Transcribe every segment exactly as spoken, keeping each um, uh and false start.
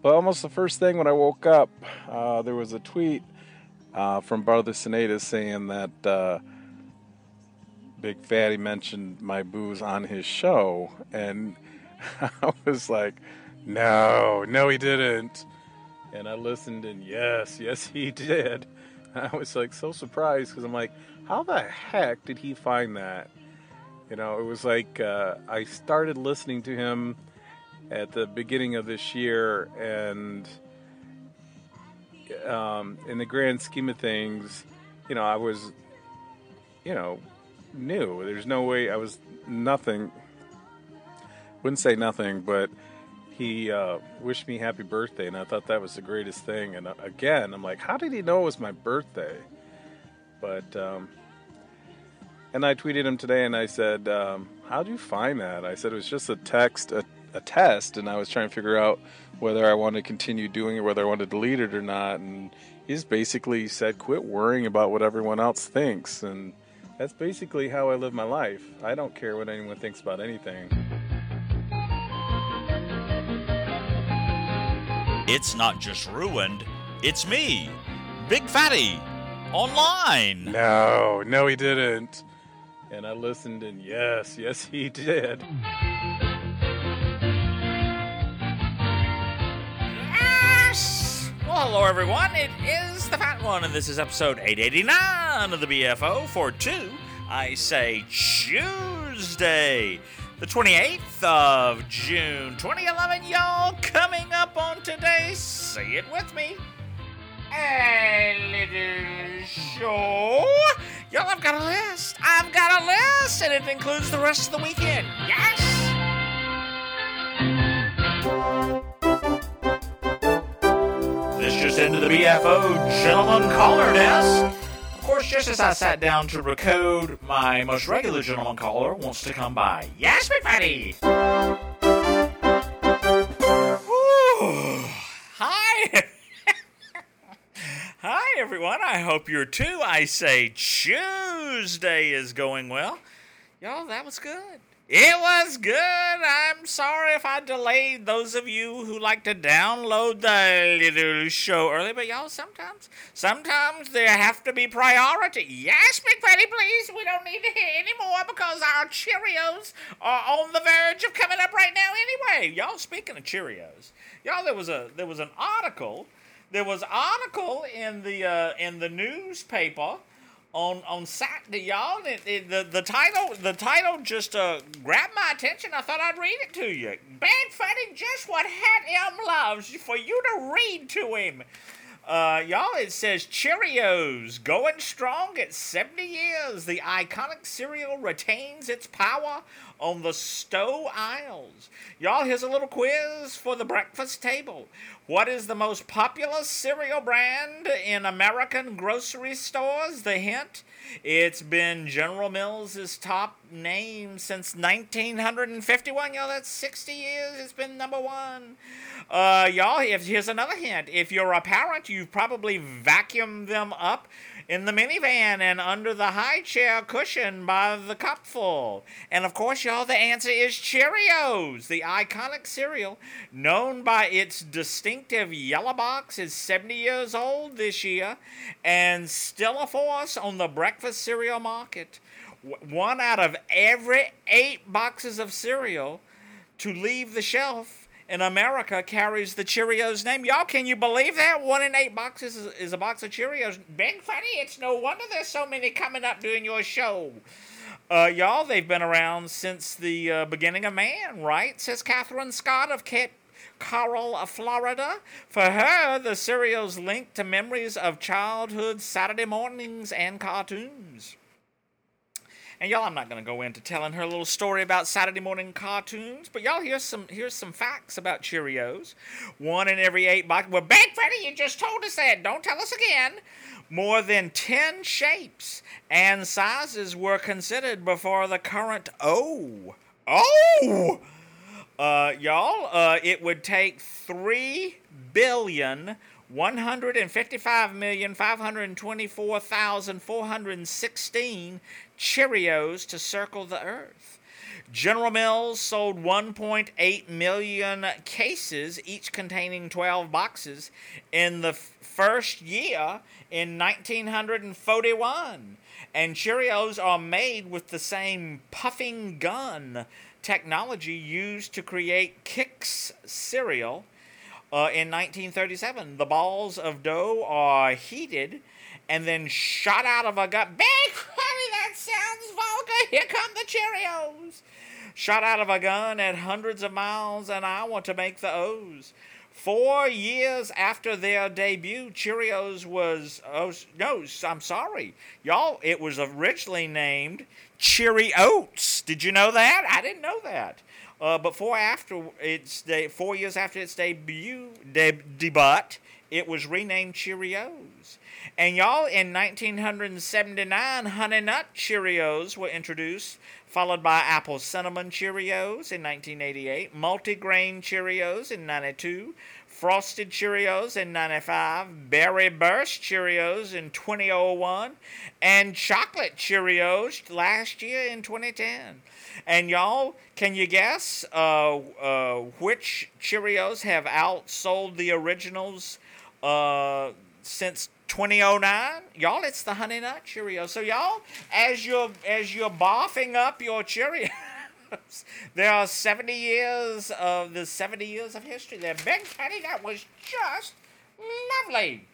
But almost the first thing when I woke up, uh, there was a tweet uh, from Brother Sineda saying that uh, Big Fatty mentioned my booze on his show, and I was like, no, no, he didn't. And I listened, and yes, yes, he did. I was like so surprised because I'm like, how the heck did he find that? You know, it was like uh, I started listening to him at the beginning of this year, and um, in the grand scheme of things, you know, I was, you know, new. There's no way I was nothing. Wouldn't say nothing, but he uh, wished me happy birthday, and I thought that was the greatest thing. And uh, again, I'm like, how did he know it was my birthday? But um, and I tweeted him today, and I said, um, how'd you find that? I said it was just a text, a, a test, and I was trying to figure out whether I wanted to continue doing it, whether I wanted to delete it or not. And he just basically said, quit worrying about what everyone else thinks. And that's basically how I live my life. I don't care what anyone thinks about anything. It's not just ruined, it's me, Big Fatty, online. No, no he didn't. And I listened, and yes, yes he did. Yes! Well, hello everyone, it is the Fat One, and this is episode eight eighty-nine of the B F O for two, I say Tuesday, the twenty-eighth of June, twenty eleven, y'all. Coming up on today, say it with me, a little show. Y'all, I've got a list. I've got a list, and it includes the rest of the weekend. Yes! This just into the B F O Gentleman Caller Desk. Of course, just as I sat down to recode, my most regular gentleman caller wants to come by. Yes, Big Fatty! Ooh. Hi! Hi, everyone. I hope you're too. I say Tuesday is going well. Y'all, that was good. It was good. I'm sorry if I delayed those of you who like to download the little show early, but y'all, sometimes, sometimes there have to be priority. Yes, Big Fatty, please. We don't need to hear any more because our Cheerios are on the verge of coming up right now anyway. Y'all, speaking of Cheerios, y'all, there was a there was an article, there was an article in the uh, in the newspaper. On on Saturday, y'all, it, it, the the title the title just uh, grabbed my attention. I thought I'd read it to you. Big Fatty, just what Hat M loves for you to read to him. Uh, y'all, it says Cheerios going strong at seventy years. The iconic cereal retains its power on the Stowe aisles. Y'all, here's a little quiz for the breakfast table. What is the most popular cereal brand in American grocery stores? The hint, it's been General Mills' top name since nineteen fifty-one. Y'all, that's sixty years. It's been number one. Uh, y'all, if, here's another hint. If you're a parent, you've probably vacuumed them up in the minivan and under the high chair cushion by the cupful. And of course, y'all, the answer is Cheerios. The iconic cereal, known by its distinctive yellow box, is seventy years old this year and still a force on the breakfast cereal market. One out of every eight boxes of cereal to leave the shelf in America carries the Cheerios name. Y'all, can you believe that? One in eight boxes is, is a box of Cheerios. Big Fatty, it's no wonder there's so many coming up during your show. Uh, y'all, they've been around since the uh, beginning of man, right? Says Catherine Scott of Cape Coral, Florida. For her, the cereal's linked to memories of childhood Saturday mornings and cartoons. And y'all, I'm not going to go into telling her a little story about Saturday morning cartoons, but y'all, here's some here's some facts about Cheerios. One in every eight boxes. Well, Big Fatty, you just told us that. Don't tell us again. More than ten shapes and sizes were considered before the current O. Oh! Uh, y'all, uh, it would take three billion one hundred fifty-five million five hundred twenty-four thousand four hundred sixteen Cheerios to circle the earth. General Mills sold one point eight million cases, each containing twelve boxes, in the f- first year in nineteen forty-one. And Cheerios are made with the same puffing gun technology used to create Kix cereal uh, in nineteen thirty-seven. The balls of dough are heated and then shot out of a gun. Big Fatty, that sounds vulgar. Here come the Cheerios. Shot out of a gun at hundreds of miles an hour to make the O's. Four years after their debut, Cheerios was, oh, no, I'm sorry. Y'all, it was originally named Cheery Oats. Did you know that? I didn't know that. Uh, but four, after its de- four years after its debut, de- debut, it was renamed Cheerios. And y'all, in nineteen seventy-nine, Honey Nut Cheerios were introduced, followed by Apple Cinnamon Cheerios in nineteen eighty-eight, Multigrain Cheerios in ninety-two, Frosted Cheerios in ninety-five, Berry Burst Cheerios in two thousand one, and Chocolate Cheerios last year in twenty ten. And y'all, can you guess uh, uh, which Cheerios have outsold the originals uh, since twenty oh nine? Y'all, it's the Honey Nut Cheerios. So y'all, as you're as you're barfing up your Cheerios, there are seventy years of the seventy years of history there. Big Fatty, that was just lovely.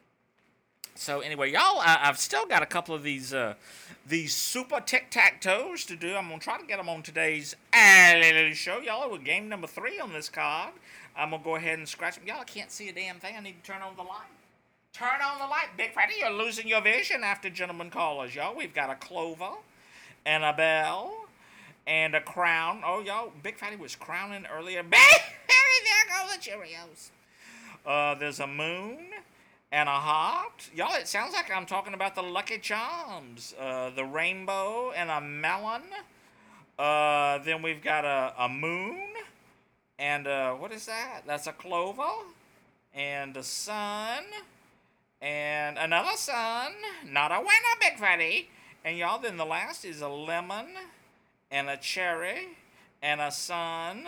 So anyway, y'all, I, I've still got a couple of these uh, these super tic-tac-toes to do. I'm gonna try to get them on today's uh, show. Y'all, with game number three on this card. I'm gonna go ahead and scratch them. Y'all, I can't see a damn thing. I need to turn on the light. Turn on the light, Big Fatty. You're losing your vision after gentlemen callers, y'all. We've got a clover and a bell and a crown. Oh, y'all, Big Fatty was crowning earlier. Big Fatty, there go the Cheerios. Uh, there's a moon and a heart. Y'all, it sounds like I'm talking about the Lucky Charms. Uh, the rainbow and a melon. Uh, then we've got a, a moon. And uh, what is that? That's a clover. And a sun. And another sun. Not a winner, Big Fatty. And y'all, then the last is a lemon. And a cherry. And a sun.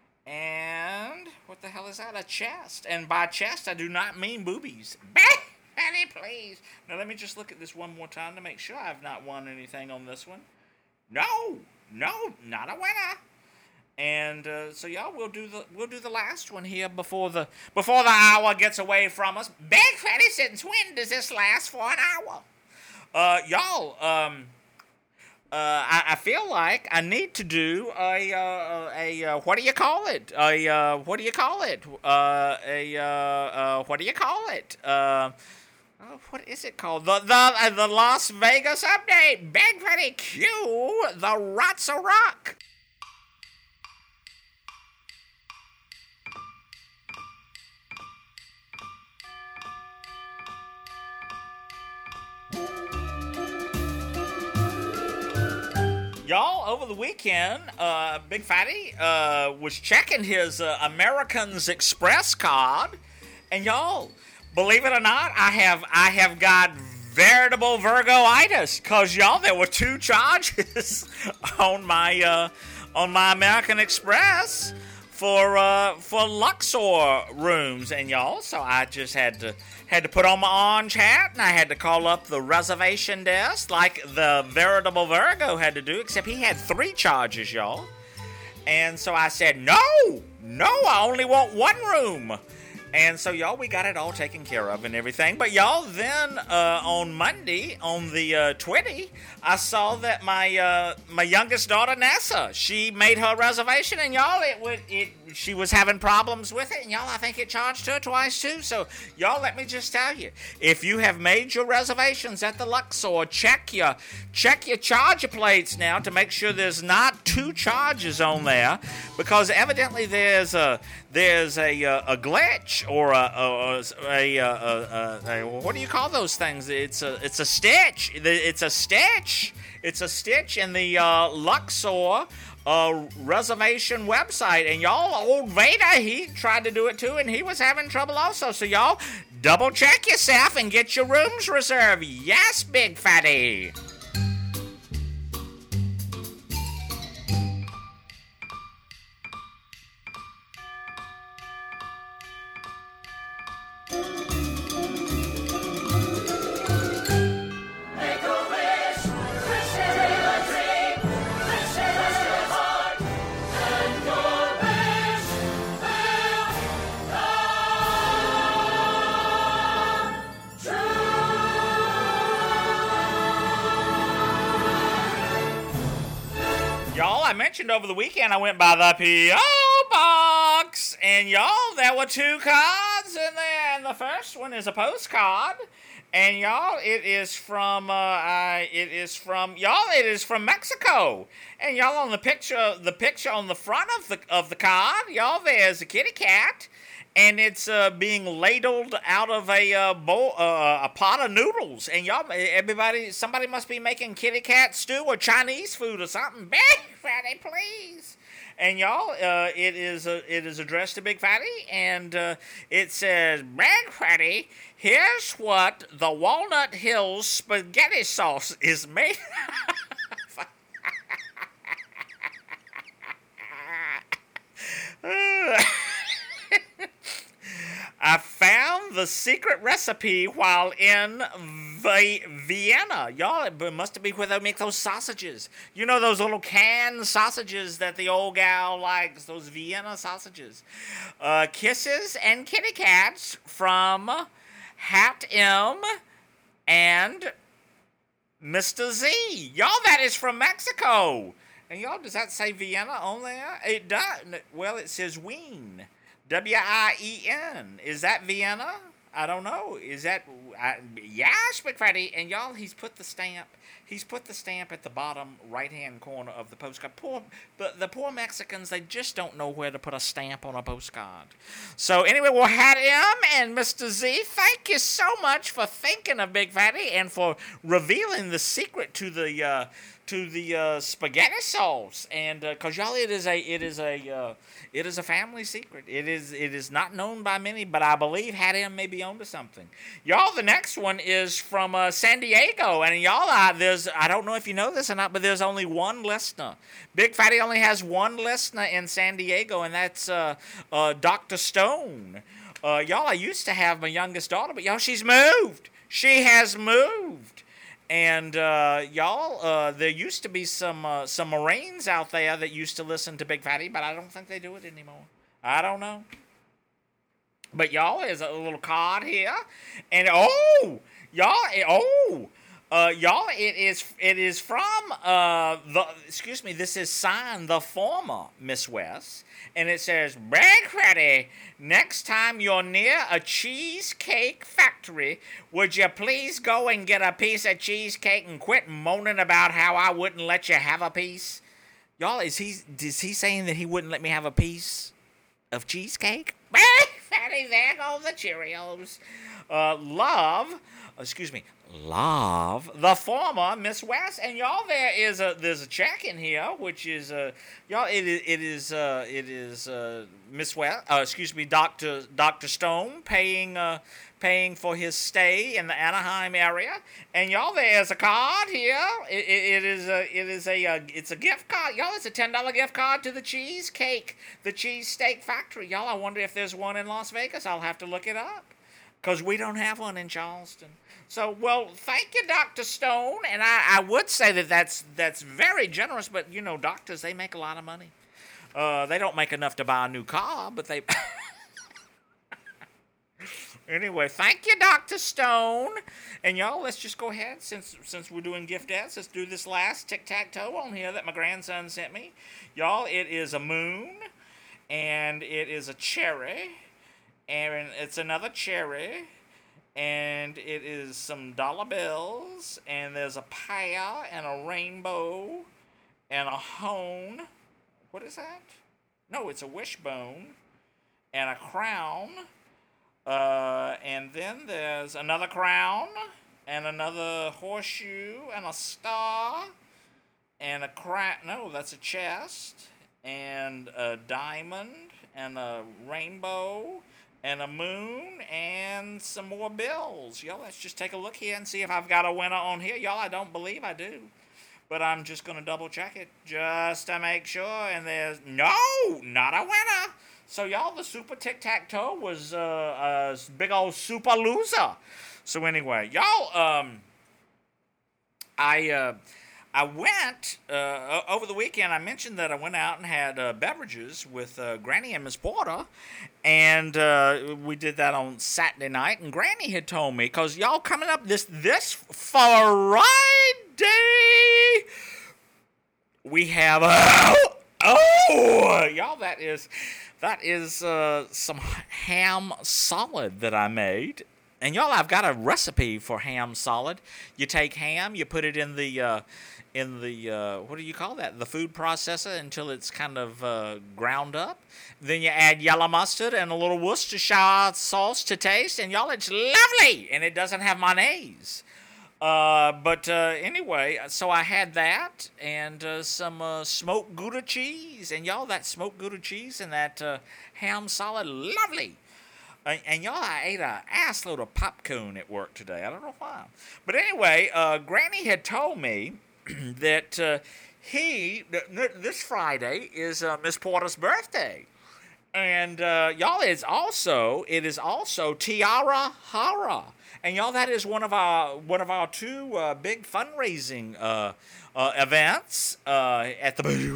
And what the hell is that? A chest. And by chest, I do not mean boobies. Big Fatty, please. Now, let me just look at this one more time to make sure I've not won anything on this one. No. No, not a winner. And uh, so y'all, we'll do the we'll do the last one here before the before the hour gets away from us. Big Fatty, since when does this last for an hour? Uh, y'all, um, uh, I, I feel like I need to do a uh, a uh, what do you call it? A uh, what do you call it? Uh, a uh, uh, what do you call it? Uh, oh, what is it called? The the uh, the Las Vegas update. Big Fatty, cue the Ratsa Rock. Y'all, over the weekend, uh, Big Fatty uh, was checking his uh, Americans Express card, and y'all, believe it or not, I have I have got veritable Virgo-itis, cause y'all, there were two charges on my uh, on my American Express for uh, for Luxor rooms, and y'all, so I just had to. Had to put on my orange hat, and I had to call up the reservation desk like the veritable Virgo had to do, except he had three charges, y'all. And so I said, no, no, I only want one room. And so, y'all, we got it all taken care of and everything. But, y'all, then uh, on Monday, on the uh, twentieth, I saw that my uh, my youngest daughter, Nessa, she made her reservation. And, y'all, it would it she was having problems with it. And, y'all, I think it charged her twice, too. So, y'all, let me just tell you, if you have made your reservations at the Luxor, check your, check your charger plates now to make sure there's not two charges on there. Because evidently there's a, there's a, a, a glitch. Or a a, a, a, a, a what do you call those things? It's a it's a stitch. It's a stitch. It's a stitch in the uh, Luxor uh, reservation website. And y'all, old Vader, he tried to do it too, and he was having trouble also. So y'all, double check yourself and get your rooms reserved. Yes, Big Fatty. I mentioned over the weekend I went by the P O box, and y'all, there were two cards in there, and the first one is a postcard, and y'all, it is from, uh, uh it is from, y'all, it is from Mexico, and y'all, on the picture, the picture on the front of the of the card, y'all, there's a kitty cat. And it's uh, being ladled out of a uh, bowl, uh, a pot of noodles. And y'all, everybody, somebody must be making kitty cat stew or Chinese food or something. Big Fatty, please. And y'all, uh, it is uh, it is addressed to Big Fatty, and uh, it says, Big Fatty, here's what the Walnut Hills spaghetti sauce is made of. I found the secret recipe while in v- Vienna. Y'all, it must be where they make those sausages. You know those little canned sausages that the old gal likes, those Vienna sausages. Uh, kisses and kitty cats from Hat M and Mister Z. Y'all, that is from Mexico. And y'all, does that say Vienna on there? It does. Well, it says Wien. W I E N. Is that Vienna? I don't know. Is that... I, yes, Big Fatty. And y'all, he's put the stamp. He's put the stamp at the bottom right-hand corner of the postcard. Poor, the, the poor Mexicans, they just don't know where to put a stamp on a postcard. So anyway, we'll have him and Mister Z. Thank you so much for thinking of Big Fatty and for revealing the secret to the uh, to the uh, spaghetti sauce. And because uh, y'all, it is a it is a uh, it is a family secret. It is it is not known by many, but I believe Hat M may be onto something. Y'all, the next one is from uh, San Diego, and y'all, uh, there's I don't know if you know this or not, but there's only one listener. Big Fatty only has one listener in San Diego, and that's uh, uh, Doctor Stone. Uh, y'all, I used to have my youngest daughter, but y'all, she's moved. She has moved. And uh, y'all, uh, there used to be some uh, some Marines out there that used to listen to Big Fatty, but I don't think they do it anymore. I don't know. But y'all, there's a little card here, and oh, y'all, oh, uh, y'all, it is it is from uh the excuse me, this is signed the former Miss West, and it says, Big Fatty, next time you're near a cheesecake factory, would you please go and get a piece of cheesecake and quit moaning about how I wouldn't let you have a piece? Y'all, is he is he saying that he wouldn't let me have a piece of cheesecake? Big Fatty, there go the Cheerios. Uh, love, excuse me, love the former Miss West, and y'all, there is a there's a check in here, which is uh y'all it is it is uh it is uh Miss West, uh, excuse me, Doctor Doctor Stone paying uh paying for his stay in the Anaheim area, and y'all, there's a card here. It, it, it is a it is a uh, it's a gift card, y'all. It's a ten dollar gift card to the cheesecake, the cheesesteak factory, y'all. I wonder if there's one in Las Vegas. I'll have to look it up, because we don't have one in Charleston. So, well, thank you, Doctor Stone. And I, I would say that that's, that's very generous, but, you know, doctors, they make a lot of money. Uh, they don't make enough to buy a new car, but they... Anyway, thank you, Doctor Stone. And, y'all, let's just go ahead, since since we're doing gift ads, let's do this last tic-tac-toe on here that my grandson sent me. Y'all, it is a moon, and it is a cherry, and it's another cherry, and it is some dollar bills, and there's a pear, and a rainbow, and a hone. What is that? No, it's a wishbone, and a crown, uh, and then there's another crown, and another horseshoe, and a star, and a crown. No, that's a chest, and a diamond, and a rainbow, and a moon, and some more bills. Y'all, let's just take a look here and see if I've got a winner on here. Y'all, I don't believe I do, but I'm just going to double check it just to make sure. And there's, no, not a winner. So, y'all, the Super Tic-Tac-Toe was uh, a big old super loser. So, anyway, y'all, um, I, uh, I went, uh, over the weekend, I mentioned that I went out and had uh, beverages with uh, Granny and Miss Porter, and uh, we did that on Saturday night, and Granny had told me, because y'all coming up this, this Friday, we have uh, oh, y'all, that is that is uh, some ham solid that I made. And y'all, I've got a recipe for ham solid. You take ham, you put it in the uh, in the uh, what do you call that? The food processor until it's kind of uh, ground up. Then you add yellow mustard and a little Worcestershire sauce to taste, and y'all, it's lovely. And it doesn't have mayonnaise. Uh, but uh, anyway, so I had that and uh, some uh, smoked Gouda cheese, and y'all, that smoked Gouda cheese and that uh, ham solid, lovely. Uh, and y'all, I ate a ass load of popcorn at work today. I don't know why. But anyway, uh, Granny had told me that uh, he, th- this Friday is uh, Miss Porter's birthday. And uh, y'all, it's also, it is also Tiara Hara. And y'all, that is one of our one of our two uh, big fundraising uh, uh, events uh, at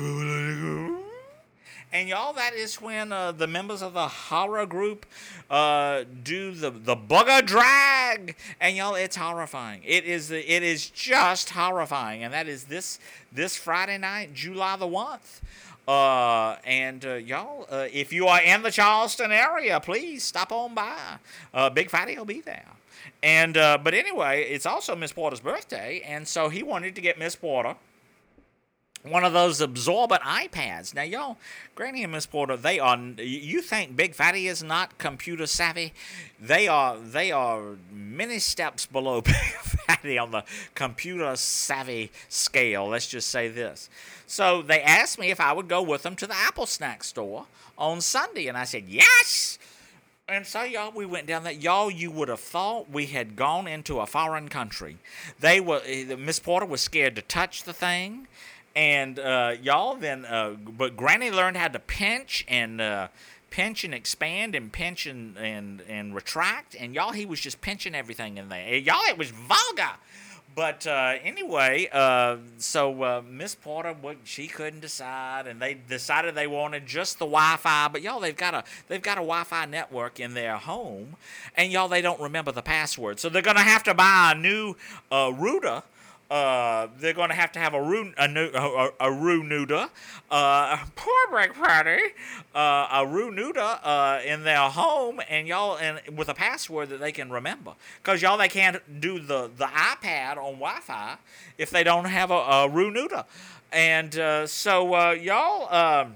the. And y'all, that is when uh, the members of the horror group uh, do the the bugger drag, and y'all, it's horrifying. It is the, it is just horrifying, and that is this this Friday night, July the first. Uh, and uh, y'all, uh, if you are in the Charleston area, please stop on by. Uh, Big Fatty will be there. And uh, but anyway, it's also Miss Porter's birthday, and so he wanted to get Miss Porter one of those absorbent iPads. Now, y'all, Granny and Miss Porter, they are. You think Big Fatty is not computer savvy? They are. They are many steps below Big Fatty on the computer savvy scale. Let's just say this. So they asked me if I would go with them to the Apple Snack store on Sunday, and I said yes. And so, y'all, we went down there. Y'all, you would have thought we had gone into a foreign country. They were. Miss Porter was scared to touch the thing. And uh, y'all, then, uh, but Granny learned how to pinch and uh, pinch and expand and pinch and, and, and retract. And y'all, he was just pinching everything in there. Y'all, it was vulgar. But uh, anyway, uh, so uh, Miss Porter, what she couldn't decide, and they decided they wanted just the Wi-Fi. But y'all, they've got a they've got a Wi-Fi network in their home, and y'all, they don't remember the password, so they're gonna have to buy a new uh, router. Uh, they're going to have to have a Roo, a, a, a Roo-Nuda, uh, poor Big Fatty, uh, a Roo-Nuda uh, in their home, and y'all, and with a password that they can remember. Because y'all, they can't do the, the iPad on Wi-Fi if they don't have a, a Roo-Nuda. And uh, so, uh, y'all, uh,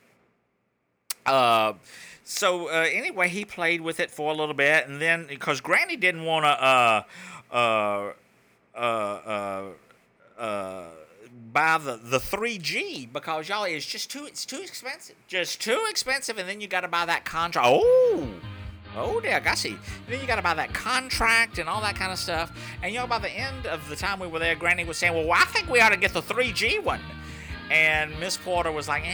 uh, so uh, anyway, he played with it for a little bit, and then, because Granny didn't want to, uh, uh, Uh, uh, uh, buy the, the three G because y'all, it's just too it's too expensive, just too expensive, and then you got to buy that contract. Oh, oh, dear, Gussie. Then you got to buy that contract and all that kind of stuff. And y'all, by the end of the time we were there, Granny was saying, "Well, I think we ought to get the three G one." And Miss Porter was like,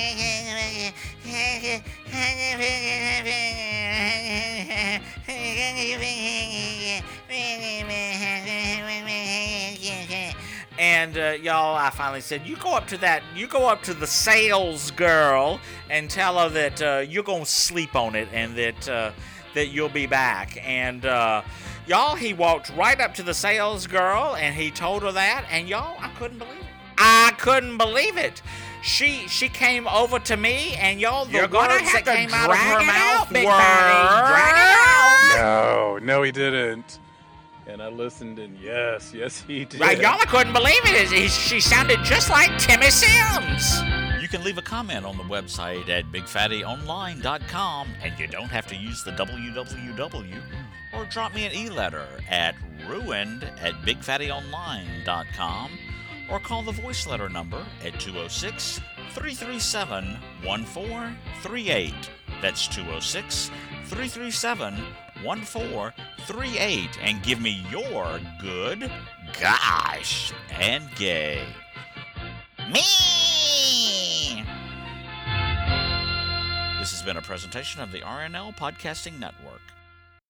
and uh, y'all, I finally said, you go up to that, you go up to the sales girl and tell her that uh, you're gonna sleep on it and that uh, that you'll be back. And uh, y'all, he walked right up to the sales girl and he told her that, and y'all, I couldn't believe it. I couldn't believe it. She she came over to me, and y'all, the You're words that came out of her mouth Big were... Drag it out. No, no, he didn't. And I listened, and yes, yes, he did. Right, y'all, I couldn't believe it. He, she sounded just like Timmy Sims. You can leave a comment on the website at big fatty online dot com, and you don't have to use the w w w, or drop me an e-letter at ruined at big fatty online dot com, or call the voice letter number at two oh six, three three seven, one four three eight. That's two oh six, three three seven, one four three eight, and give me your good, gosh, and gay. Me! This has been a presentation of the R N L Podcasting Network.